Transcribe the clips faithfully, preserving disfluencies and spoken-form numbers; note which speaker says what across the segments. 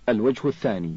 Speaker 1: الوجه الثاني: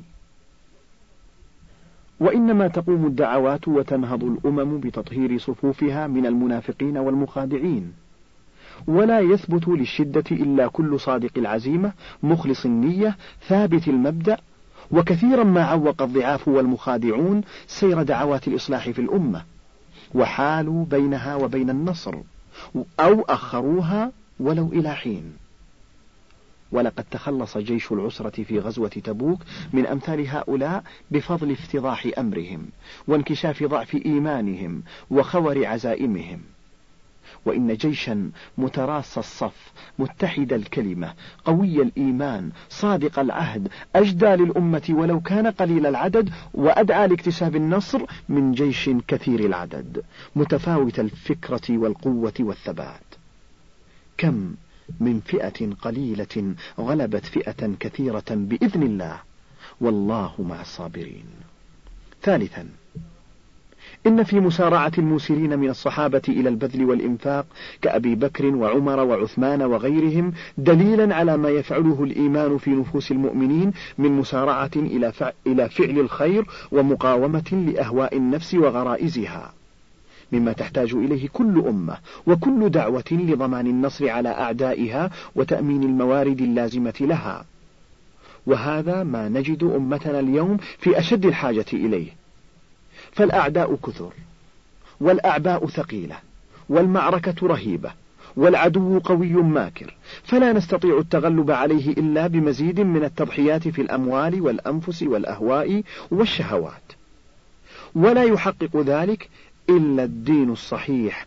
Speaker 1: وإنما تقوم الدعوات وتنهض الأمم بتطهير صفوفها من المنافقين والمخادعين، ولا يثبت للشدة إلا كل صادق العزيمة مخلص النية ثابت المبدأ. وكثيرا ما عوق الضعاف والمخادعون سير دعوات الإصلاح في الأمة، وحالوا بينها وبين النصر، أو أخروها ولو إلى حين. ولقد تخلص جيش العسرة في غزوة تبوك من أمثال هؤلاء بفضل افتضاح أمرهم وانكشاف ضعف إيمانهم وخور عزائمهم. وإن جيشا متراص الصف متحد الكلمة قوي الإيمان صادق العهد أجدى للأمة ولو كان قليل العدد وأدعى لاكتساب النصر من جيش كثير العدد متفاوت الفكرة والقوة والثبات. كم من فئة قليلة غلبت فئة كثيرة بإذن الله، والله مع الصابرين. ثالثا: إن في مسارعة الموسرين من الصحابة إلى البذل والإنفاق كأبي بكر وعمر وعثمان وغيرهم دليلا على ما يفعله الإيمان في نفوس المؤمنين من مسارعة إلى فعل الخير ومقاومة لأهواء النفس وغرائزها، مما تحتاج إليه كل أمة وكل دعوة لضمان النصر على أعدائها وتأمين الموارد اللازمة لها. وهذا ما نجد أمتنا اليوم في أشد الحاجة إليه، فالأعداء كثر والأعباء ثقيلة والمعركة رهيبة والعدو قوي ماكر، فلا نستطيع التغلب عليه إلا بمزيد من التضحيات في الأموال والأنفس والأهواء والشهوات، ولا يحقق ذلك إلا الدين الصحيح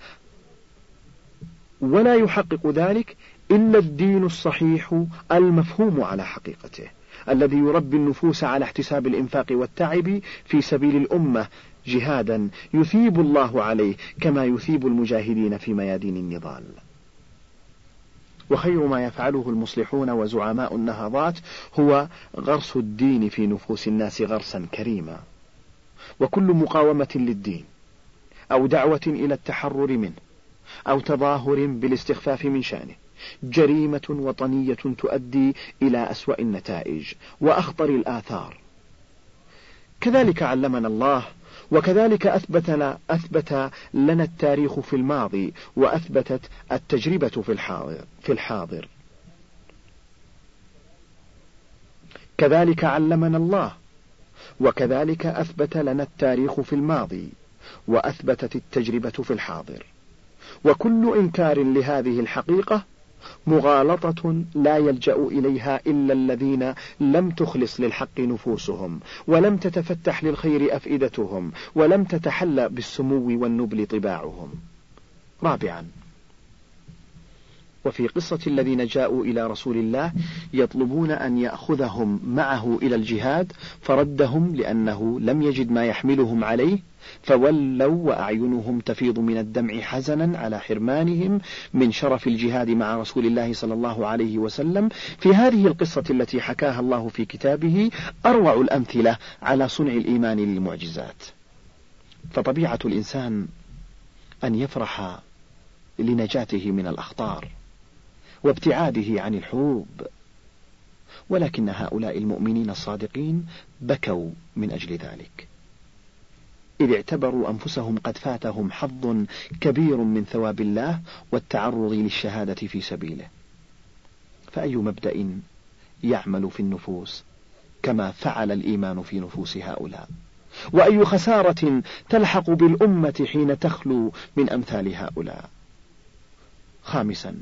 Speaker 1: ولا يحقق ذلك إلا الدين الصحيح المفهوم على حقيقته، الذي يربي النفوس على احتساب الإنفاق والتعب في سبيل الأمة جهادا يثيب الله عليه كما يثيب المجاهدين في ميادين النضال. وخير ما يفعله المصلحون وزعماء النهضات هو غرس الدين في نفوس الناس غرسا كريما، وكل مقاومة للدين أو دعوة إلى التحرر منه أو تظاهر بالاستخفاف من شأنه جريمة وطنية تؤدي إلى أسوأ النتائج وأخطر الآثار. كذلك علمنا الله، وكذلك أثبتنا أثبت لنا التاريخ في الماضي، وأثبتت التجربة في الحاضر في الحاضر كذلك علمنا الله وكذلك أثبت لنا التاريخ في الماضي وأثبتت التجربة في الحاضر. وكل إنكار لهذه الحقيقة مغالطة لا يلجأ إليها إلا الذين لم تخلص للحق نفوسهم، ولم تتفتح للخير أفئدتهم، ولم تتحلى بالسمو والنبل طباعهم. رابعا: وفي قصة الذين جاءوا إلى رسول الله يطلبون أن يأخذهم معه إلى الجهاد فردهم لأنه لم يجد ما يحملهم عليه، فولوا وأعينهم تفيض من الدمع حزنا على حرمانهم من شرف الجهاد مع رسول الله صلى الله عليه وسلم. في هذه القصة التي حكاها الله في كتابه أروع الأمثلة على صنع الإيمان للمعجزات. فطبيعة الإنسان أن يفرح لنجاته من الأخطار وابتعاده عن الحروب، ولكن هؤلاء المؤمنين الصادقين بكوا من أجل ذلك، إذ اعتبروا أنفسهم قد فاتهم حظ كبير من ثواب الله والتعرض للشهادة في سبيله. فأي مبدأ يعمل في النفوس كما فعل الإيمان في نفوس هؤلاء، وأي خسارة تلحق بالأمة حين تخلو من أمثال هؤلاء. خامسا: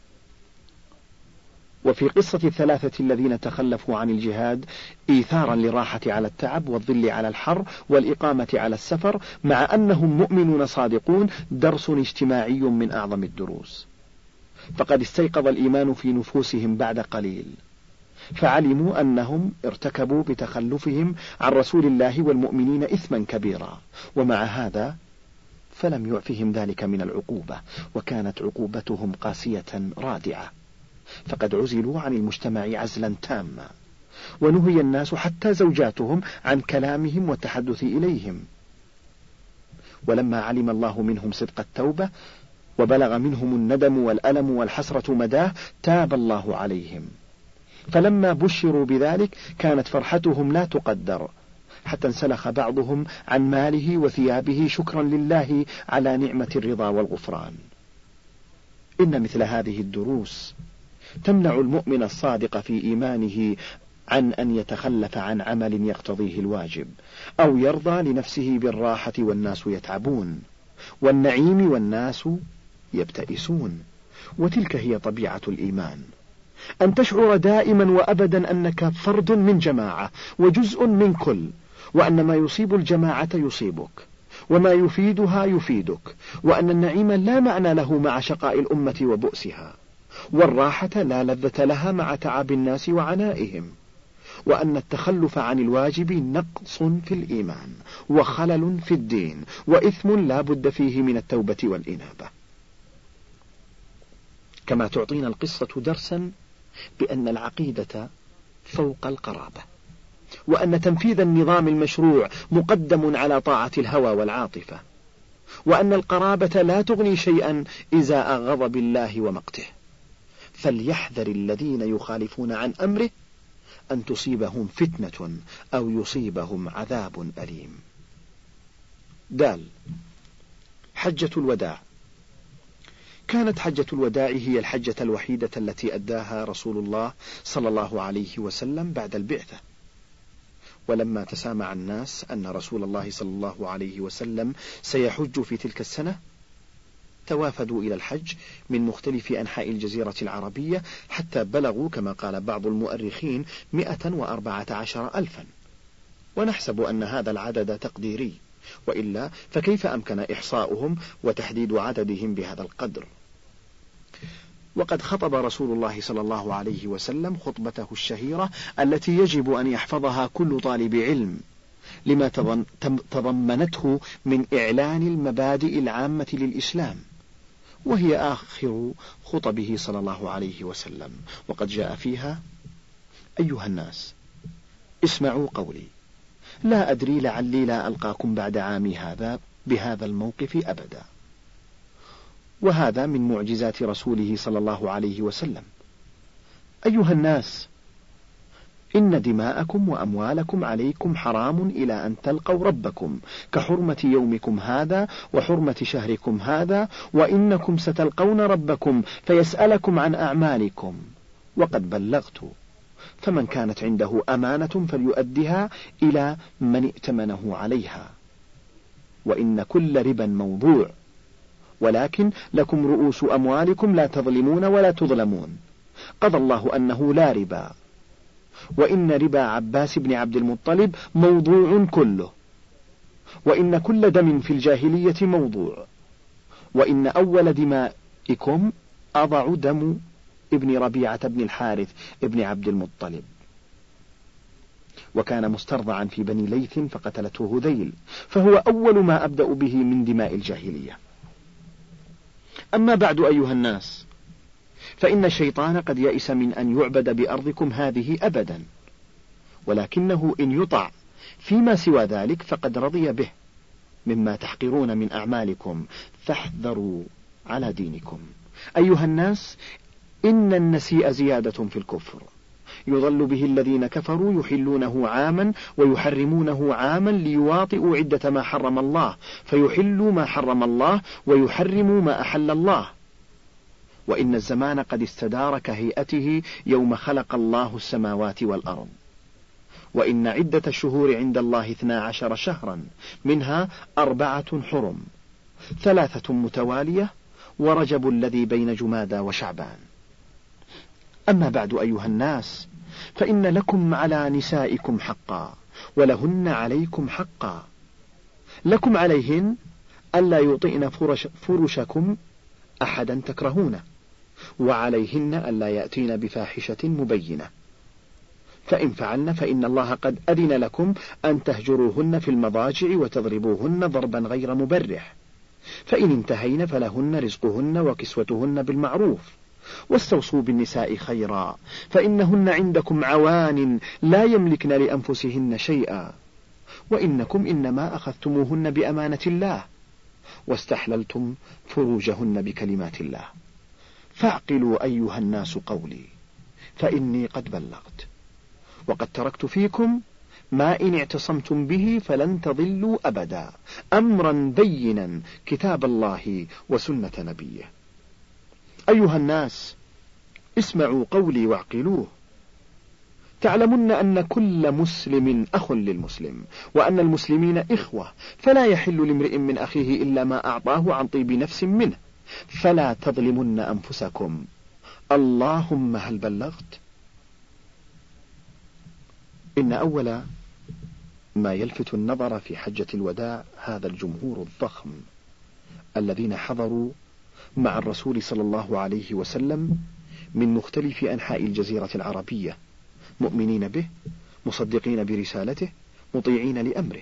Speaker 1: وفي قصة الثلاثة الذين تخلفوا عن الجهاد إيثارا للراحة على التعب والظل على الحر والإقامة على السفر مع أنهم مؤمنون صادقون درس اجتماعي من أعظم الدروس. فقد استيقظ الإيمان في نفوسهم بعد قليل، فعلموا أنهم ارتكبوا بتخلفهم عن رسول الله والمؤمنين إثما كبيرا، ومع هذا فلم يعفهم ذلك من العقوبة، وكانت عقوبتهم قاسية رادعة، فقد عزلوا عن المجتمع عزلا تاما، ونهي الناس حتى زوجاتهم عن كلامهم والتحدث إليهم. ولما علم الله منهم صدق التوبة وبلغ منهم الندم والألم والحسرة مداه تاب الله عليهم، فلما بشروا بذلك كانت فرحتهم لا تقدر، حتى انسلخ بعضهم عن ماله وثيابه شكرا لله على نعمة الرضا والغفران. إن مثل هذه الدروس تمنع المؤمن الصادق في إيمانه عن أن يتخلف عن عمل يقتضيه الواجب، أو يرضى لنفسه بالراحة والناس يتعبون، والنعيم والناس يبتئسون. وتلك هي طبيعة الإيمان، أن تشعر دائما وأبدا أنك فرد من جماعة وجزء من كل، وأن ما يصيب الجماعة يصيبك، وما يفيدها يفيدك، وأن النعيم لا معنى له مع شقاء الأمة وبؤسها، والراحة لا لذة لها مع تعب الناس وعنائهم، وأن التخلف عن الواجب نقص في الإيمان وخلل في الدين وإثم لا بد فيه من التوبة والإنابة. كما تعطينا القصة درسا بأن العقيدة فوق القرابة، وأن تنفيذ النظام المشروع مقدم على طاعة الهوى والعاطفة، وأن القرابة لا تغني شيئا إزاء غضب الله ومقته. فليحذر الذين يخالفون عن أمره أن تصيبهم فتنة أو يصيبهم عذاب أليم. دال. حجة الوداع. كانت حجة الوداع هي الحجة الوحيدة التي أداها رسول الله صلى الله عليه وسلم بعد البعثة. ولما تسامع الناس أن رسول الله صلى الله عليه وسلم سيحج في تلك السنة، توافدوا إلى الحج من مختلف أنحاء الجزيرة العربية، حتى بلغوا كما قال بعض المؤرخين مئة وأربعة عشر ألفا، ونحسب أن هذا العدد تقديري، وإلا فكيف أمكن إحصاؤهم وتحديد عددهم بهذا القدر؟ وقد خطب رسول الله صلى الله عليه وسلم خطبته الشهيرة التي يجب أن يحفظها كل طالب علم، لما تضمنته من إعلان المبادئ العامة للإسلام، وهي آخر خطبه صلى الله عليه وسلم، وقد جاء فيها: أيها الناس، اسمعوا قولي، لا أدري لعلي لا ألقاكم بعد عامي هذا بهذا الموقف أبدا. وهذا من معجزات رسوله صلى الله عليه وسلم. أيها الناس، إن دماءكم وأموالكم عليكم حرام إلى أن تلقوا ربكم، كحرمة يومكم هذا وحرمة شهركم هذا، وإنكم ستلقون ربكم فيسألكم عن أعمالكم، وقد بلغت، فمن كانت عنده أمانة فليؤدها إلى من ائتمنه عليها، وإن كل ربا موضوع، ولكن لكم رؤوس أموالكم لا تظلمون ولا تظلمون، قضى الله أنه لا ربا، وإن ربا عباس بن عبد المطلب موضوع كله، وإن كل دم في الجاهلية موضوع، وإن أول دمائكم أضع دم ابن ربيعة بن الحارث ابن عبد المطلب، وكان مسترضعا في بني ليث فقتلته هذيل، فهو أول ما أبدأ به من دماء الجاهلية. أما بعد أيها الناس، فإن الشيطان قد يئس من أن يعبد بأرضكم هذه أبدا، ولكنه إن يطع فيما سوى ذلك فقد رضي به مما تحقرون من أعمالكم، فاحذروا على دينكم. أيها الناس، إن النسيء زيادة في الكفر، يضل به الذين كفروا يحلونه عاما ويحرمونه عاما ليواطئوا عدة ما حرم الله، فيحلوا ما حرم الله ويحرموا ما أحل الله. وإن الزمان قد استدار كهيئته يوم خلق الله السماوات والأرض، وإن عدة الشهور عند الله اثنا عشر شهرا، منها أربعة حرم، ثلاثة متوالية، ورجب الذي بين جمادى وشعبان. أما بعد أيها الناس، فإن لكم على نسائكم حقا، ولهن عليكم حقا. لكم عليهن ألا يطئن فرش فرشكم أحدا تكرهونه، وعليهن ألا يأتين بفاحشة مبينة، فإن فعلن فإن الله قد أذن لكم أن تهجروهن في المضاجع وتضربوهن ضربا غير مبرح، فإن انتهين فلهن رزقهن وكسوتهن بالمعروف، واستوصوا بالنساء خيرا، فإنهن عندكم عوان لا يملكن لأنفسهن شيئا، وإنكم إنما أخذتموهن بأمانة الله، واستحللتم فروجهن بكلمات الله. فاعقلوا أيها الناس قولي، فإني قد بلغت، وقد تركت فيكم ما إن اعتصمتم به فلن تضلوا أبدا، أمرا بينا كتاب الله وسنة نبيه. أيها الناس، اسمعوا قولي واعقلوه. تعلمون أن كل مسلم أخ للمسلم، وأن المسلمين إخوة، فلا يحل لامرئ من أخيه إلا ما أعطاه عن طيب نفس منه، فلا تظلمن أنفسكم. اللهم هل بلغت؟ إن أول ما يلفت النظر في حجة الوداع هذا الجمهور الضخم الذين حضروا مع الرسول صلى الله عليه وسلم من مختلف أنحاء الجزيرة العربية، مؤمنين به، مصدقين برسالته، مطيعين لأمره.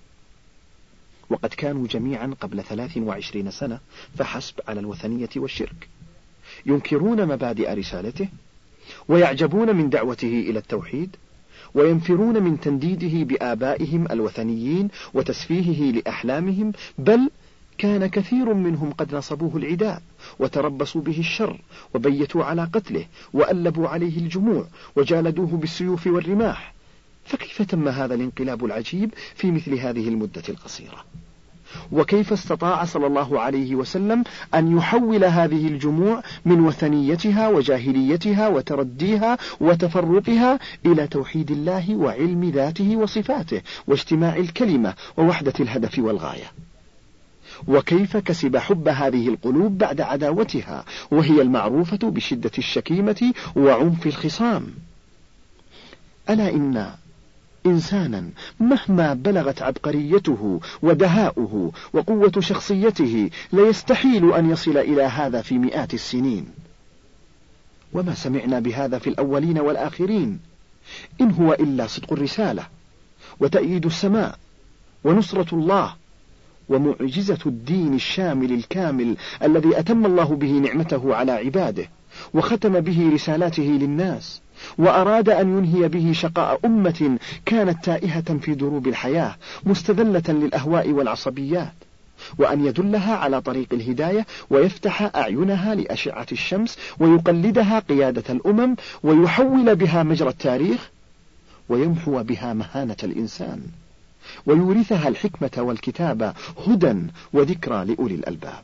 Speaker 1: وقد كانوا جميعا قبل ثلاث وعشرين سنة فحسب على الوثنية والشرك، ينكرون مبادئ رسالته، ويعجبون من دعوته إلى التوحيد، وينفرون من تنديده بآبائهم الوثنيين وتسفيهه لأحلامهم، بل كان كثير منهم قد نصبوه العداء وتربصوا به الشر وبيتوا على قتله وألبوا عليه الجموع وجالدوه بالسيوف والرماح. فكيف تم هذا الانقلاب العجيب في مثل هذه المدة القصيرة؟ وكيف استطاع صلى الله عليه وسلم أن يحول هذه الجموع من وثنيتها وجاهليتها وترديها وتفرقها إلى توحيد الله وعلم ذاته وصفاته واجتماع الكلمة ووحدة الهدف والغاية؟ وكيف كسب حب هذه القلوب بعد عداوتها، وهي المعروفة بشدة الشكيمة وعنف الخصام؟ ألا إن إنسانا مهما بلغت عبقريته ودهاؤه وقوة شخصيته ليستحيل أن يصل إلى هذا في مئات السنين. وما سمعنا بهذا في الأولين والآخرين، إن هو إلا صدق الرسالة وتأييد السماء ونصرة الله ومعجزة الدين الشامل الكامل الذي أتم الله به نعمته على عباده وختم به رسالاته للناس، وأراد أن ينهي به شقاء أمة كانت تائهة في دروب الحياة مستذلة للأهواء والعصبيات، وأن يدلها على طريق الهداية ويفتح أعينها لأشعة الشمس ويقلدها قيادة الأمم ويحول بها مجرى التاريخ ويمحو بها مهانة الإنسان ويورثها الحكمة والكتابة هدى وذكرى لأولي الألباب.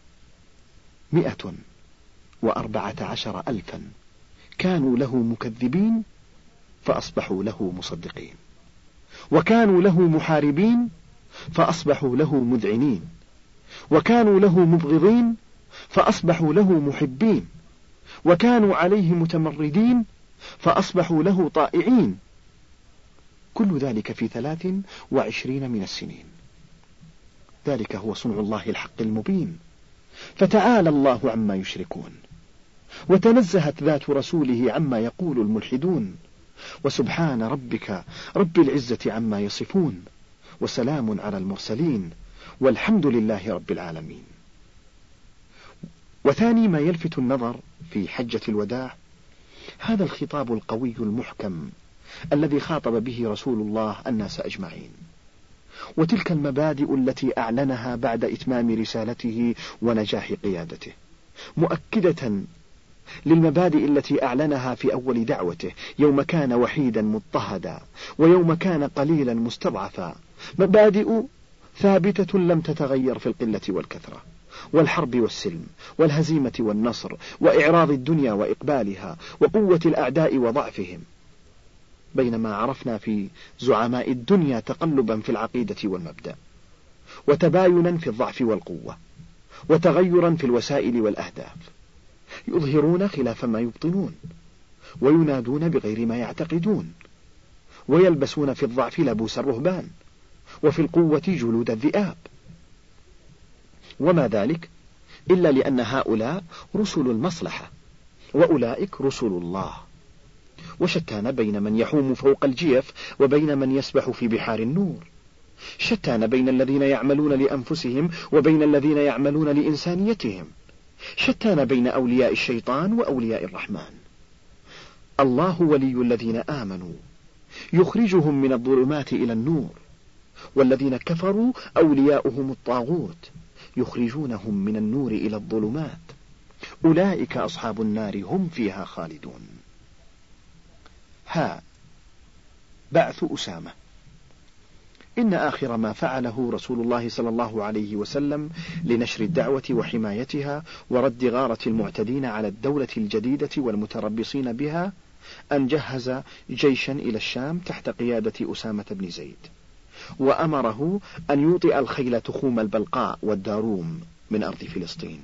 Speaker 1: مئة وأربعة عشر ألفا كانوا له مكذبين فأصبحوا له مصدقين، وكانوا له محاربين فأصبحوا له مذعنين، وكانوا له مبغضين فأصبحوا له محبين، وكانوا عليه متمردين فأصبحوا له طائعين. كل ذلك في ثلاث وعشرين من السنين. ذلك هو صنع الله الحق المبين، فتعالى الله عما يشركون، وتنزهت ذات رسوله عما يقول الملحدون، وسبحان ربك رب العزة عما يصفون، وسلام على المرسلين، والحمد لله رب العالمين. وثاني ما يلفت النظر في حجة الوداع هذا الخطاب القوي المحكم الذي خاطب به رسول الله الناس أجمعين، وتلك المبادئ التي أعلنها بعد إتمام رسالته ونجاح قيادته، مؤكدة للمبادئ التي أعلنها في أول دعوته يوم كان وحيدا مضطهدا ويوم كان قليلا مستضعفا، مبادئ ثابتة لم تتغير في القلة والكثرة والحرب والسلم والهزيمة والنصر وإعراض الدنيا وإقبالها وقوة الأعداء وضعفهم، بينما عرفنا في زعماء الدنيا تقلبا في العقيدة والمبدأ، وتباينا في الضعف والقوة، وتغيرا في الوسائل والأهداف، يظهرون خلاف ما يبطنون، وينادون بغير ما يعتقدون، ويلبسون في الضعف لبوس الرهبان، وفي القوة جلود الذئاب. وما ذلك إلا لأن هؤلاء رسل المصلحة وأولئك رسل الله، وشتان بين من يحوم فوق الجيف وبين من يسبح في بحار النور، شتان بين الذين يعملون لأنفسهم وبين الذين يعملون لإنسانيتهم، شتان بين أولياء الشيطان وأولياء الرحمن. الله ولي الذين آمنوا يخرجهم من الظلمات إلى النور، والذين كفروا أولياؤهم الطاغوت يخرجونهم من النور إلى الظلمات، أولئك أصحاب النار هم فيها خالدون. ها بعث أسامة. إن آخر ما فعله رسول الله صلى الله عليه وسلم لنشر الدعوة وحمايتها ورد غارة المعتدين على الدولة الجديدة والمتربصين بها أن جهز جيشا إلى الشام تحت قيادة أسامة بن زيد، وأمره أن يوطئ الخيل تخوم البلقاء والداروم من أرض فلسطين.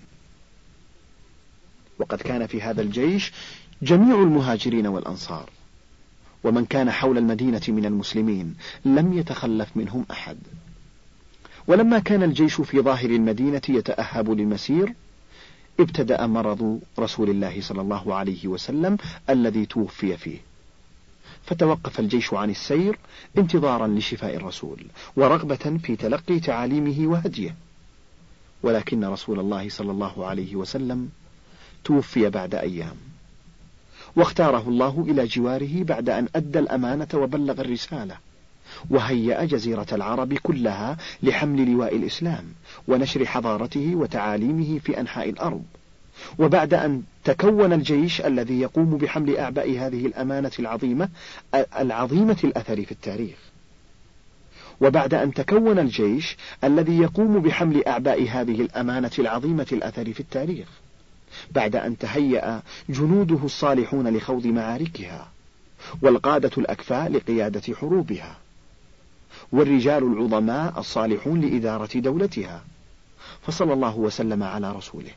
Speaker 1: وقد كان في هذا الجيش جميع المهاجرين والأنصار، ومن كان حول المدينة من المسلمين لم يتخلف منهم أحد. ولما كان الجيش في ظاهر المدينة يتأهب للمسير، ابتدأ مرض رسول الله صلى الله عليه وسلم الذي توفي فيه، فتوقف الجيش عن السير انتظارا لشفاء الرسول ورغبة في تلقي تعاليمه وهديه. ولكن رسول الله صلى الله عليه وسلم توفي بعد أيام، واختاره الله إلى جواره بعد أن أدى الأمانة وبلغ الرسالة، وهيأ جزيرة العرب كلها لحمل لواء الإسلام ونشر حضارته وتعاليمه في أنحاء الأرض. وبعد أن تكون الجيش الذي يقوم بحمل أعباء هذه الأمانة العظيمة العظيمة الأثر في التاريخ، وبعد أن تكون الجيش الذي يقوم بحمل أعباء هذه الأمانة العظيمة الأثر في التاريخ، بعد أن تهيأ جنوده الصالحون لخوض معاركها، والقادة الأكفاء لقيادة حروبها، والرجال العظماء الصالحون لإدارة دولتها، فصلى الله وسلم على رسوله،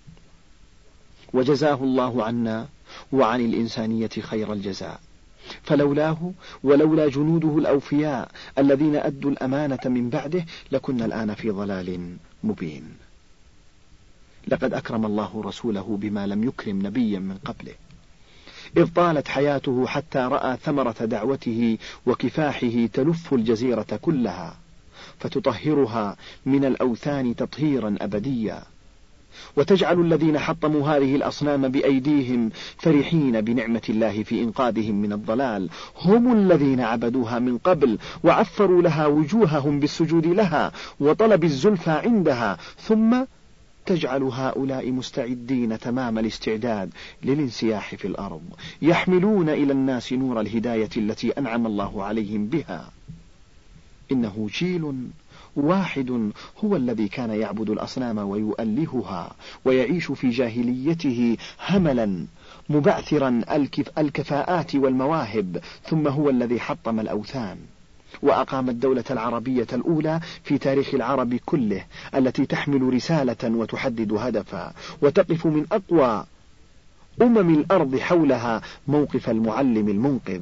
Speaker 1: وجزاه الله عنا وعن الإنسانية خير الجزاء، فلولاه ولولا جنوده الأوفياء الذين أدوا الأمانة من بعده لكنا الآن في ضلال مبين. لقد أكرم الله رسوله بما لم يكرم نبيا من قبله، إذ طالت حياته حتى رأى ثمرة دعوته وكفاحه تلف الجزيرة كلها فتطهرها من الأوثان تطهيرا أبديا، وتجعل الذين حطموا هذه الأصنام بأيديهم فرحين بنعمة الله في إنقاذهم من الضلال، هم الذين عبدوها من قبل وعفروا لها وجوههم بالسجود لها وطلب الزلفى عندها، ثم تجعل هؤلاء مستعدين تمام الاستعداد للانسياح في الأرض، يحملون إلى الناس نور الهداية التي أنعم الله عليهم بها. إنه جيل واحد هو الذي كان يعبد الأصنام ويؤلهها ويعيش في جاهليته هملا مبعثرا الكفاءات والمواهب، ثم هو الذي حطم الأوثان وأقام الدولة العربية الأولى في تاريخ العرب كله، التي تحمل رسالة وتحدد هدفا وتقف من أقوى أمم الأرض حولها موقف المعلم المنقذ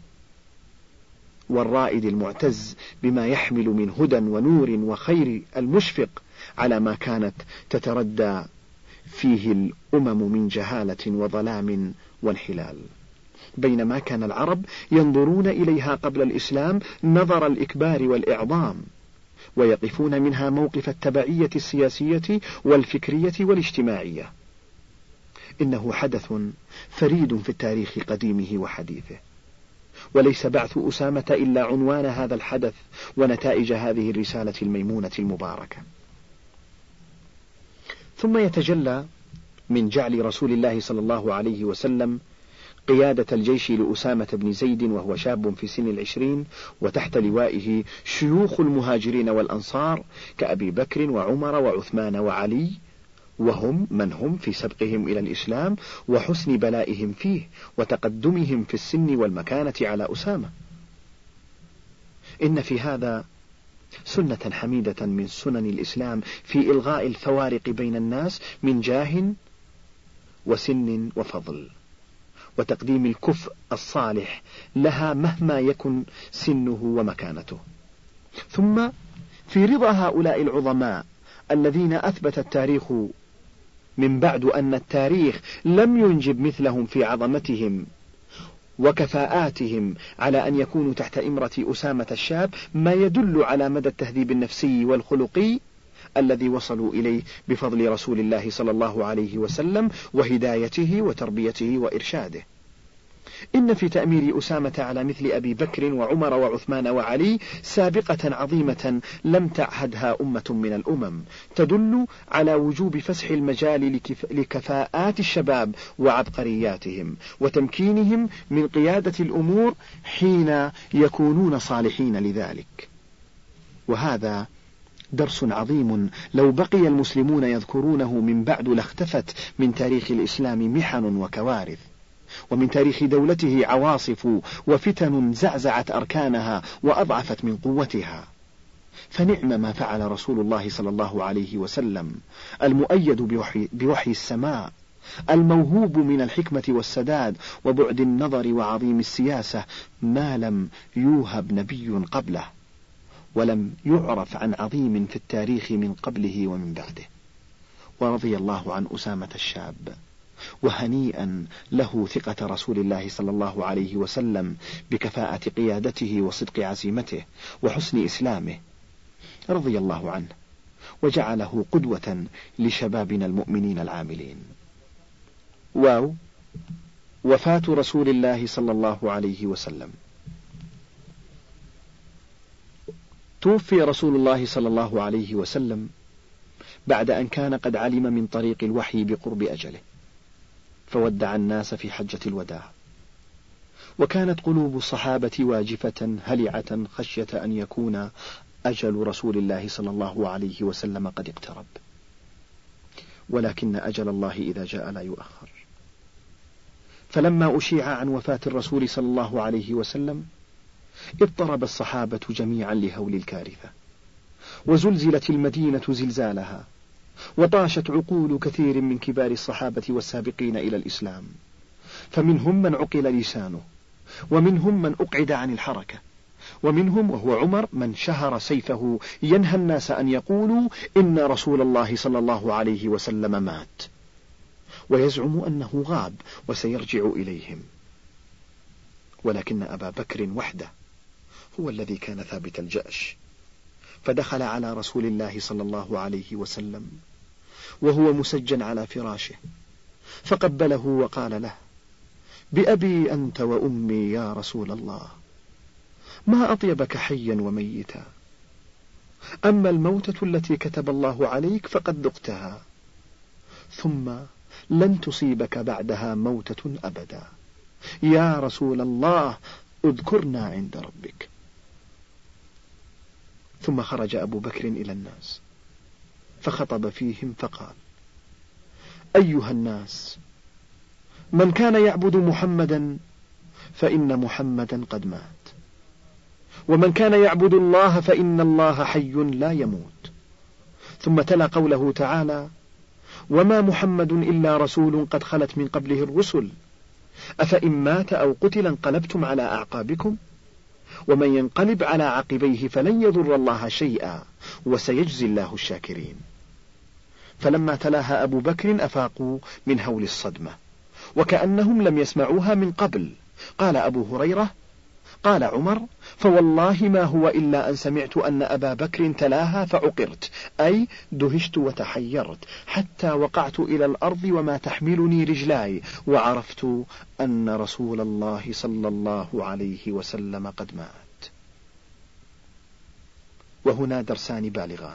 Speaker 1: والرائد المعتز بما يحمل من هدى ونور وخير المشفق على ما كانت تتردى فيه الأمم من جهالة وظلام وانحلال، بينما كان العرب ينظرون إليها قبل الإسلام نظر الإكبار والإعظام، ويقفون منها موقف التبعية السياسية والفكرية والاجتماعية. إنه حدث فريد في التاريخ قديمه وحديثه، وليس بعث أسامة إلا عنوان هذا الحدث ونتائج هذه الرسالة الميمونة المباركة. ثم يتجلى من جعل رسول الله صلى الله عليه وسلم قيادة الجيش لأسامة بن زيد وهو شاب في سن العشرين، وتحت لوائه شيوخ المهاجرين والأنصار كأبي بكر وعمر وعثمان وعلي، وهم من هم في سبقهم إلى الإسلام وحسن بلائهم فيه وتقدمهم في السن والمكانة على أسامة. إن في هذا سنة حميدة من سنن الإسلام في إلغاء الفوارق بين الناس من جاه وسن وفضل، وتقديم الكفء الصالح لها مهما يكن سنه ومكانته. ثم في رضا هؤلاء العظماء الذين أثبت التاريخ من بعد أن التاريخ لم ينجب مثلهم في عظمتهم وكفاءاتهم على أن يكونوا تحت إمرة أسامة الشاب، ما يدل على مدى التهذيب النفسي والخلقي الذي وصلوا إليه بفضل رسول الله صلى الله عليه وسلم وهدايته وتربيته وإرشاده. إن في تأمير أسامة على مثل أبي بكر وعمر وعثمان وعلي سابقة عظيمة لم تعهدها أمة من الأمم، تدل على وجوب فسح المجال لكفاءات الشباب وعبقرياتهم وتمكينهم من قيادة الأمور حين يكونون صالحين لذلك. وهذا درس عظيم لو بقي المسلمون يذكرونه من بعد لاختفت من تاريخ الإسلام محن وكوارث، ومن تاريخ دولته عواصف وفتن زعزعت أركانها وأضعفت من قوتها. فنعم ما فعل رسول الله صلى الله عليه وسلم المؤيد بوحي, بوحي السماء، الموهوب من الحكمة والسداد وبعد النظر وعظيم السياسة ما لم يوهب نبي قبله، ولم يعرف عن عظيم في التاريخ من قبله ومن بعده. ورضي الله عن أسامة الشاب، وهنيئا له ثقة رسول الله صلى الله عليه وسلم بكفاءة قيادته وصدق عزيمته وحسن إسلامه، رضي الله عنه وجعله قدوة لشبابنا المؤمنين العاملين. واو وفاة رسول الله صلى الله عليه وسلم. توفي رسول الله صلى الله عليه وسلم بعد أن كان قد علم من طريق الوحي بقرب أجله، فودع الناس في حجة الوداع، وكانت قلوب الصحابة واجفة هلعة خشية أن يكون أجل رسول الله صلى الله عليه وسلم قد اقترب، ولكن أجل الله إذا جاء لا يؤخر. فلما أشيع عن وفاة الرسول صلى الله عليه وسلم اضطرب الصحابة جميعا لهول الكارثة، وزلزلت المدينة زلزالها، وطاشت عقول كثير من كبار الصحابة والسابقين إلى الإسلام، فمنهم من عقل لسانه، ومنهم من أقعد عن الحركة، ومنهم وهو عمر من شهر سيفه ينهى الناس أن يقولوا إن رسول الله صلى الله عليه وسلم مات، ويزعم أنه غاب وسيرجع إليهم. ولكن أبا بكر وحده هو الذي كان ثابت الجأش، فدخل على رسول الله صلى الله عليه وسلم وهو مسجن على فراشه، فقبله وقال له: بأبي أنت وأمي يا رسول الله، ما أطيبك حيا وميتا، أما الموتة التي كتب الله عليك فقد ذقتها، ثم لن تصيبك بعدها موتة أبدا، يا رسول الله اذكرنا عند ربك. ثم خرج أبو بكر إلى الناس فخطب فيهم فقال: أيها الناس، من كان يعبد محمدا فإن محمدا قد مات، ومن كان يعبد الله فإن الله حي لا يموت. ثم تلا قوله تعالى: وما محمد إلا رسول قد خلت من قبله الرسل أفإن مات أو قتل انقلبتم على أعقابكم ومن ينقلب على عقبيه فلن يضر الله شيئا وسيجزي الله الشاكرين. فلما تلاها أبو بكر أفاقوا من هول الصدمة وكأنهم لم يسمعوها من قبل. قال أبو هريرة: قال عمر: فوالله ما هو إلا أن سمعت أن أبا بكر تلاها فعقرت، أي دهشت وتحيرت حتى وقعت إلى الأرض وما تحملني رجلاي، وعرفت أن رسول الله صلى الله عليه وسلم قد مات. وهنا درسان بالغان: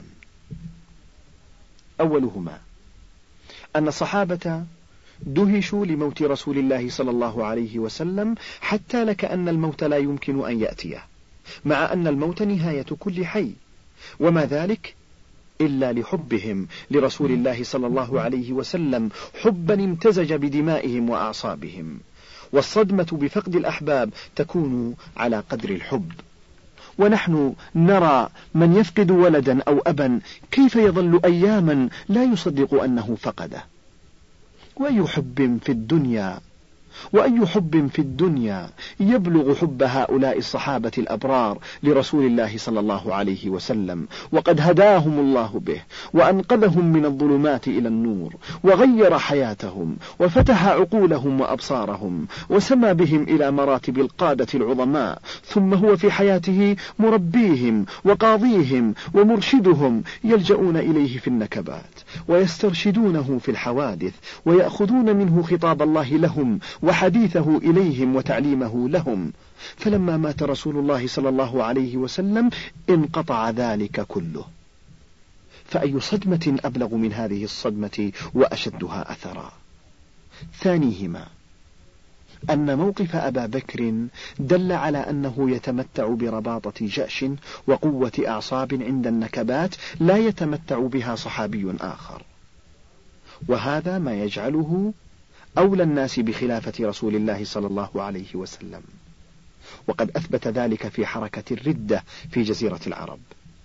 Speaker 1: أولهما أن الصحابة دهشوا لموت رسول الله صلى الله عليه وسلم حتى لكأن الموت لا يمكن أن يأتيه، مع أن الموت نهاية كل حي، وما ذلك إلا لحبهم لرسول الله صلى الله عليه وسلم حبا امتزج بدمائهم وأعصابهم. والصدمة بفقد الأحباب تكون على قدر الحب. ونحن نرى من يفقد ولدا أو أبا كيف يظل أياما لا يصدق أنه فقده. وأي حب في الدنيا وأي حب في الدنيا يبلغ حب هؤلاء الصحابة الأبرار لرسول الله صلى الله عليه وسلم، وقد هداهم الله به وأنقذهم من الظلمات إلى النور، وغير حياتهم وفتح عقولهم وأبصارهم، وسمى بهم إلى مراتب القادة العظماء، ثم هو في حياته مربيهم وقاضيهم ومرشدهم يلجؤون إليه في النكبات. ويسترشدونه في الحوادث، ويأخذون منه خطاب الله لهم وحديثه إليهم وتعليمه لهم. فلما مات رسول الله صلى الله عليه وسلم انقطع ذلك كله. فأي صدمة أبلغ من هذه الصدمة وأشدها أثرا؟ ثانيهما أن موقف أبا بكر دل على أنه يتمتع برباطة جأش وقوة أعصاب عند النكبات لا يتمتع بها صحابي آخر، وهذا ما يجعله أولى الناس بخلافة رسول الله صلى الله عليه وسلم، وقد أثبت ذلك في حركة الردة في جزيرة العرب.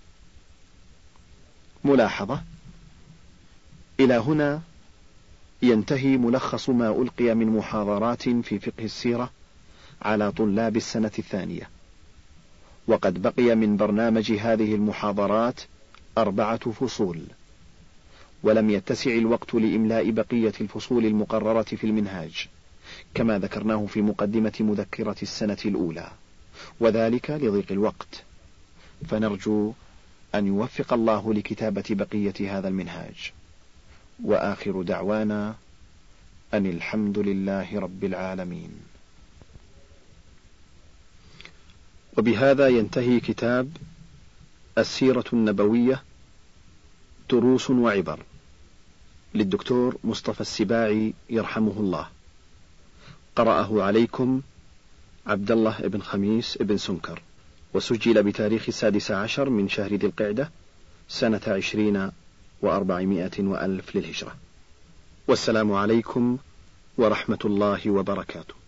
Speaker 1: ملاحظة: إلى هنا ينتهي ملخص ما ألقي من محاضرات في فقه السيرة على طلاب السنة الثانية، وقد بقي من برنامج هذه المحاضرات أربعة فصول، ولم يتسع الوقت لإملاء بقية الفصول المقررة في المنهاج كما ذكرناه في مقدمة مذكرة السنة الأولى، وذلك لضيق الوقت، فنرجو أن يوفق الله لكتابة بقية هذا المنهاج. وآخر دعوانا أن الحمد لله رب العالمين. وبهذا ينتهي كتاب السيرة النبوية دروس وعبر للدكتور مصطفى السباعي يرحمه الله. قرأه عليكم عبد الله بن خميس بن سنكر، وسجل بتاريخ السادس عشر من شهر ذي القعدة سنة عشرين وأربعمائة وألف للهجرة. والسلام عليكم ورحمة الله وبركاته.